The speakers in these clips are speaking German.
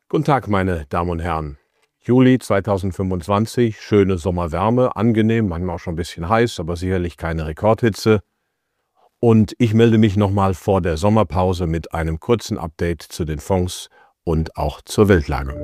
Guten Tag, meine Damen und Herren. Juli 2025, schöne Sommerwärme, angenehm, manchmal auch schon ein bisschen heiß, aber sicherlich keine Rekordhitze. Und ich melde mich nochmal vor der Sommerpause mit einem kurzen Update zu den Fonds und auch zur Weltlage.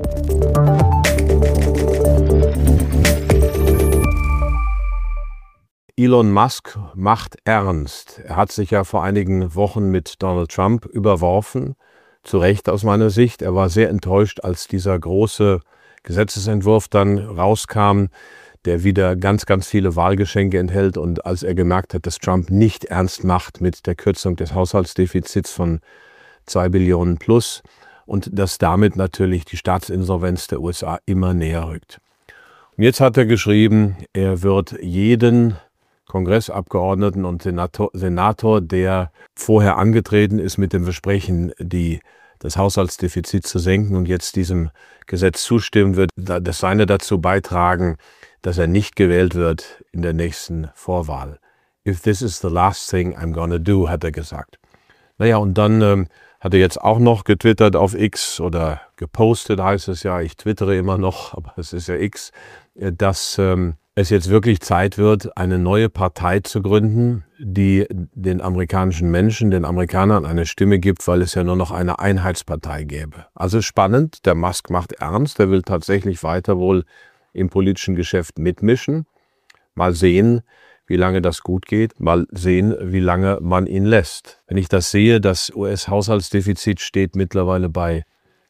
Elon Musk macht ernst. Er hat sich ja vor einigen Wochen mit Donald Trump überworfen. Zu Recht aus meiner Sicht. Er war sehr enttäuscht, als dieser große Gesetzesentwurf dann rauskam, der wieder ganz, ganz viele Wahlgeschenke enthält. Und als er gemerkt hat, dass Trump nicht ernst macht mit der Kürzung des Haushaltsdefizits von 2 Billionen plus und dass damit natürlich die Staatsinsolvenz der USA immer näher rückt. Und jetzt hat er geschrieben, er wird jeden Kongressabgeordneten und Senator, der vorher angetreten ist mit dem Versprechen, das Haushaltsdefizit zu senken und jetzt diesem Gesetz zustimmen wird, das seine dazu beitragen, dass er nicht gewählt wird in der nächsten Vorwahl. If this is the last thing I'm gonna do, hat er gesagt. Naja, und dann hat er jetzt auch noch getwittert auf X oder gepostet, heißt es ja, ich twittere immer noch, aber es ist ja X, dass es jetzt wirklich Zeit wird, eine neue Partei zu gründen, die den amerikanischen Menschen, den Amerikanern eine Stimme gibt, weil es ja nur noch eine Einheitspartei gäbe. Also spannend, der Musk macht ernst, der will tatsächlich weiter wohl im politischen Geschäft mitmischen. Mal sehen, wie lange das gut geht, mal sehen, wie lange man ihn lässt. Wenn ich das sehe, das US-Haushaltsdefizit steht mittlerweile bei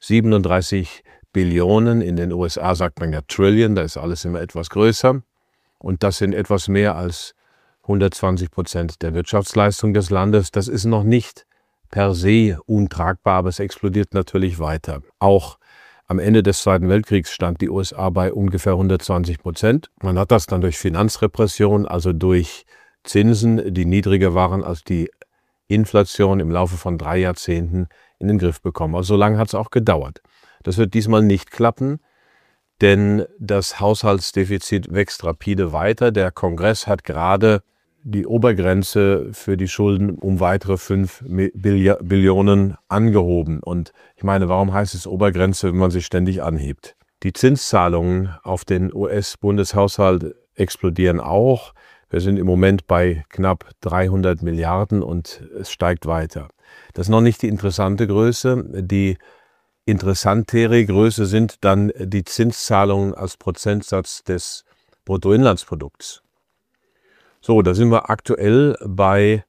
37 Billionen. In den USA sagt man ja Trillion, da ist alles immer etwas größer. Und das sind etwas mehr als 120% der Wirtschaftsleistung des Landes. Das ist noch nicht per se untragbar, aber es explodiert natürlich weiter. Auch am Ende des Zweiten Weltkriegs stand die USA bei ungefähr 120%. Man hat das dann durch Finanzrepression, also durch Zinsen, die niedriger waren als die Inflation im Laufe von 3 Jahrzehnten, in den Griff bekommen. Also so lange hat es auch gedauert. Das wird diesmal nicht klappen, denn das Haushaltsdefizit wächst rapide weiter. Der Kongress hat gerade die Obergrenze für die Schulden um weitere 5 Billionen angehoben. Und ich meine, warum heißt es Obergrenze, wenn man sich ständig anhebt? Die Zinszahlungen auf den US-Bundeshaushalt explodieren auch. Wir sind im Moment bei knapp 300 Milliarden und es steigt weiter. Das ist noch nicht die interessante Größe. Die interessantere Größe sind dann die Zinszahlungen als Prozentsatz des Bruttoinlandsprodukts. So, da sind wir aktuell bei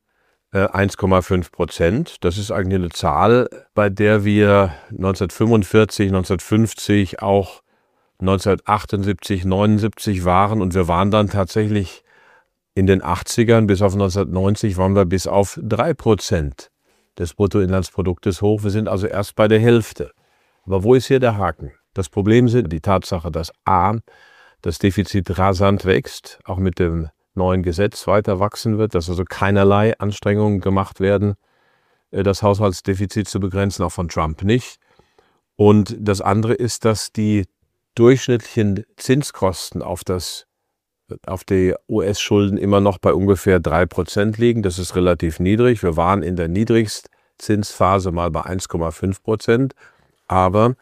1,5%. Das ist eigentlich eine Zahl, bei der wir 1945, 1950, auch 1978, 79 waren. Und wir waren dann tatsächlich in den 80ern bis auf 1990 waren wir bis auf 3% des Bruttoinlandsproduktes hoch. Wir sind also erst bei der Hälfte. Aber wo ist hier der Haken? Das Problem ist die Tatsache, dass das Defizit rasant wächst, auch mit dem neuen Gesetz weiter wachsen wird, dass also keinerlei Anstrengungen gemacht werden, das Haushaltsdefizit zu begrenzen, auch von Trump nicht. Und das andere ist, dass die durchschnittlichen Zinskosten auf die US-Schulden immer noch bei ungefähr 3% liegen. Das ist relativ niedrig. Wir waren in der Niedrigzinsphase mal bei 1,5%. Aber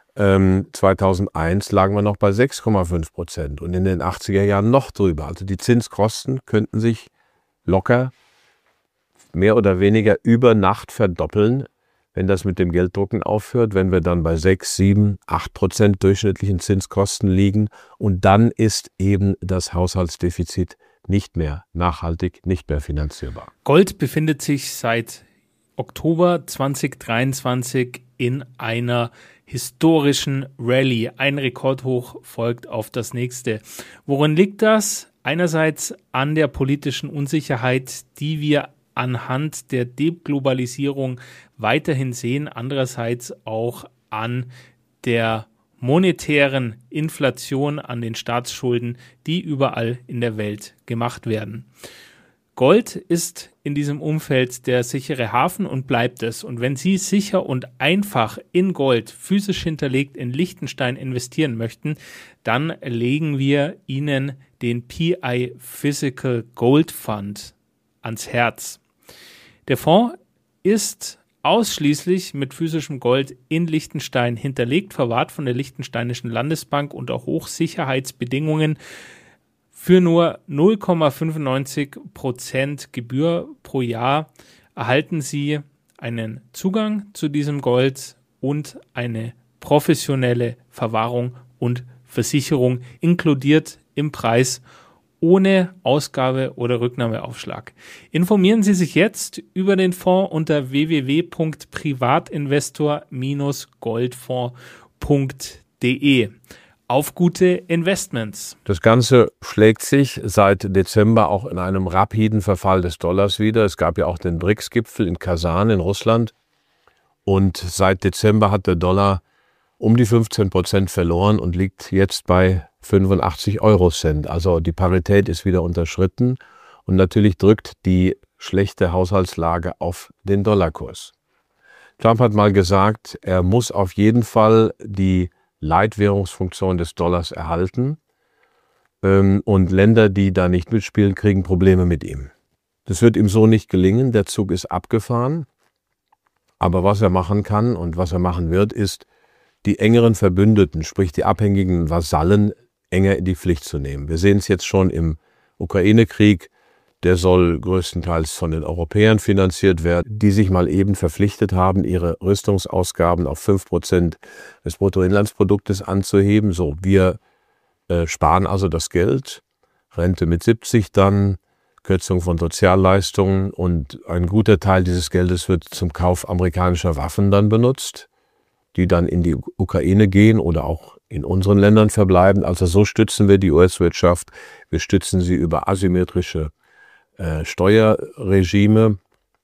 2001 lagen wir noch bei 6,5% und in den 80er Jahren noch drüber. Also die Zinskosten könnten sich locker mehr oder weniger über Nacht verdoppeln, wenn das mit dem Gelddrucken aufhört, wenn wir dann bei 6, 7, 8% durchschnittlichen Zinskosten liegen. Und dann ist eben das Haushaltsdefizit nicht mehr nachhaltig, nicht mehr finanzierbar. Gold befindet sich seit Oktober 2023 in einer historischen Rallye. Ein Rekordhoch folgt auf das nächste. Worin liegt das? Einerseits an der politischen Unsicherheit, die wir anhand der Deglobalisierung weiterhin sehen. Andererseits auch an der monetären Inflation, an den Staatsschulden, die überall in der Welt gemacht werden. Gold ist in diesem Umfeld der sichere Hafen und bleibt es. Und wenn Sie sicher und einfach in Gold, physisch hinterlegt in Liechtenstein investieren möchten, dann legen wir Ihnen den PI Physical Gold Fund ans Herz. Der Fonds ist ausschließlich mit physischem Gold in Liechtenstein hinterlegt, verwahrt von der Liechtensteinischen Landesbank unter Hochsicherheitsbedingungen. Für nur 0,95% Gebühr pro Jahr erhalten Sie einen Zugang zu diesem Gold und eine professionelle Verwahrung und Versicherung inkludiert im Preis ohne Ausgabe oder Rücknahmeaufschlag. Informieren Sie sich jetzt über den Fonds unter www.privatinvestor-goldfonds.de. Auf gute Investments. Das Ganze schlägt sich seit Dezember auch in einem rapiden Verfall des Dollars wieder. Es gab ja auch den BRICS-Gipfel in Kasan in Russland. Und seit Dezember hat der Dollar um die 15% verloren und liegt jetzt bei 85 Eurocent. Also die Parität ist wieder unterschritten. Und natürlich drückt die schlechte Haushaltslage auf den Dollarkurs. Trump hat mal gesagt, er muss auf jeden Fall die Leitwährungsfunktion des Dollars erhalten. Und Länder, die da nicht mitspielen, kriegen Probleme mit ihm. Das wird ihm so nicht gelingen. Der Zug ist abgefahren. Aber was er machen kann und was er machen wird, ist, die engeren Verbündeten, sprich die abhängigen Vasallen, enger in die Pflicht zu nehmen. Wir sehen es jetzt schon im Ukraine-Krieg. Der soll größtenteils von den Europäern finanziert werden, die sich mal eben verpflichtet haben, ihre Rüstungsausgaben auf 5% des Bruttoinlandsproduktes anzuheben. So, wir sparen also das Geld, Rente mit 70 dann, Kürzung von Sozialleistungen und ein guter Teil dieses Geldes wird zum Kauf amerikanischer Waffen dann benutzt, die dann in die Ukraine gehen oder auch in unseren Ländern verbleiben. Also so stützen wir die US-Wirtschaft. Wir stützen sie über asymmetrische Steuerregime.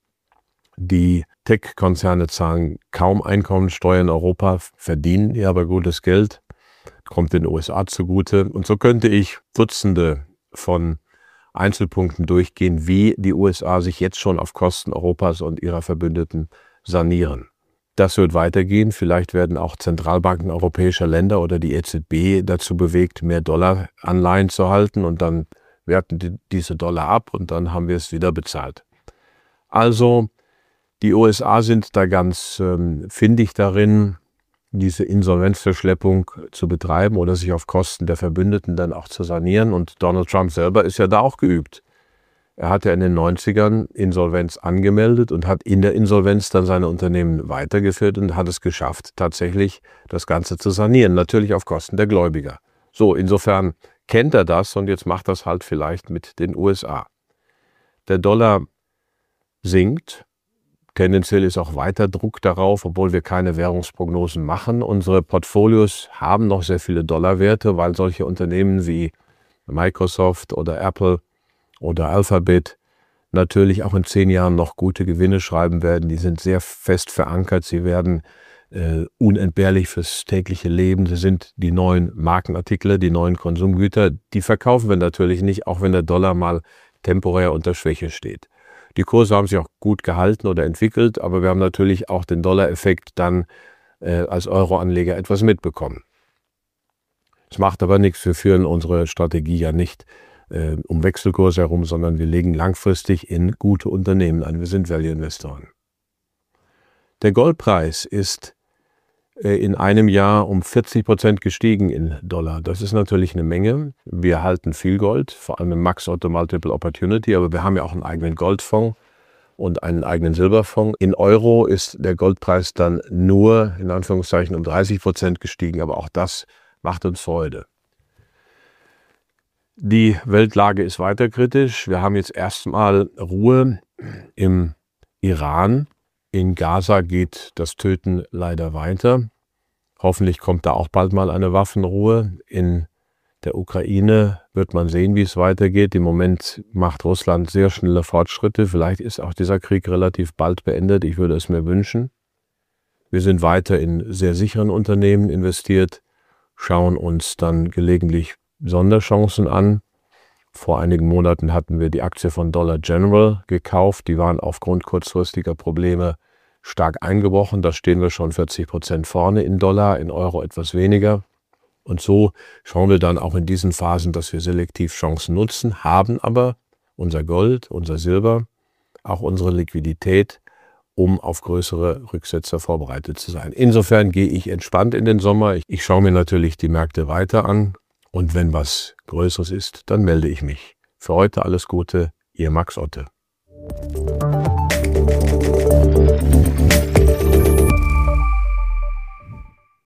Die Tech-Konzerne zahlen kaum Einkommensteuer in Europa, verdienen hier aber gutes Geld, kommt den USA zugute. Und so könnte ich Dutzende von Einzelpunkten durchgehen, wie die USA sich jetzt schon auf Kosten Europas und ihrer Verbündeten sanieren. Das wird weitergehen. Vielleicht werden auch Zentralbanken europäischer Länder oder die EZB dazu bewegt, mehr Dollaranleihen zu halten und dann werten diese Dollar ab und dann haben wir es wieder bezahlt. Also die USA sind da ganz findig darin, diese Insolvenzverschleppung zu betreiben oder sich auf Kosten der Verbündeten dann auch zu sanieren. Und Donald Trump selber ist ja da auch geübt. Er hat ja in den 90ern Insolvenz angemeldet und hat in der Insolvenz dann seine Unternehmen weitergeführt und hat es geschafft, tatsächlich das Ganze zu sanieren. Natürlich auf Kosten der Gläubiger. So, insofern kennt er das und jetzt macht das halt vielleicht mit den USA. Der Dollar sinkt. Tendenziell ist auch weiter Druck darauf, obwohl wir keine Währungsprognosen machen. Unsere Portfolios haben noch sehr viele Dollarwerte, weil solche Unternehmen wie Microsoft oder Apple oder Alphabet natürlich auch in 10 Jahren noch gute Gewinne schreiben werden. Die sind sehr fest verankert. Sie werden unentbehrlich fürs tägliche Leben. Sie sind die neuen Markenartikel, die neuen Konsumgüter. Die verkaufen wir natürlich nicht, auch wenn der Dollar mal temporär unter Schwäche steht. Die Kurse haben sich auch gut gehalten oder entwickelt, aber wir haben natürlich auch den Dollar-Effekt dann als Euro-Anleger etwas mitbekommen. Es macht aber nichts, wir führen unsere Strategie ja nicht um Wechselkurs herum, sondern wir legen langfristig in gute Unternehmen an. Wir sind Value-Investoren. Der Goldpreis ist in einem Jahr um 40% gestiegen in Dollar. Das ist natürlich eine Menge. Wir halten viel Gold, vor allem im Max Otto Multiple Opportunity, aber wir haben ja auch einen eigenen Goldfonds und einen eigenen Silberfonds. In Euro ist der Goldpreis dann nur, in Anführungszeichen, um 30% gestiegen, aber auch das macht uns Freude. Die Weltlage ist weiter kritisch. Wir haben jetzt erstmal Ruhe im Iran. In Gaza geht das Töten leider weiter. Hoffentlich kommt da auch bald mal eine Waffenruhe. In der Ukraine wird man sehen, wie es weitergeht. Im Moment macht Russland sehr schnelle Fortschritte. Vielleicht ist auch dieser Krieg relativ bald beendet. Ich würde es mir wünschen. Wir sind weiter in sehr sicheren Unternehmen investiert, schauen uns dann gelegentlich Sonderchancen an. Vor einigen Monaten hatten wir die Aktie von Dollar General gekauft. Die waren aufgrund kurzfristiger Probleme stark eingebrochen. Da stehen wir schon 40% vorne in Dollar, in Euro etwas weniger. Und so schauen wir dann auch in diesen Phasen, dass wir selektiv Chancen nutzen, haben aber unser Gold, unser Silber, auch unsere Liquidität um auf größere Rücksetzer vorbereitet zu sein. Insofern gehe ich entspannt in den Sommer. Ich schaue mir natürlich die Märkte weiter an und wenn was Größeres ist, dann melde ich mich. Für heute alles Gute, Ihr Max Otte.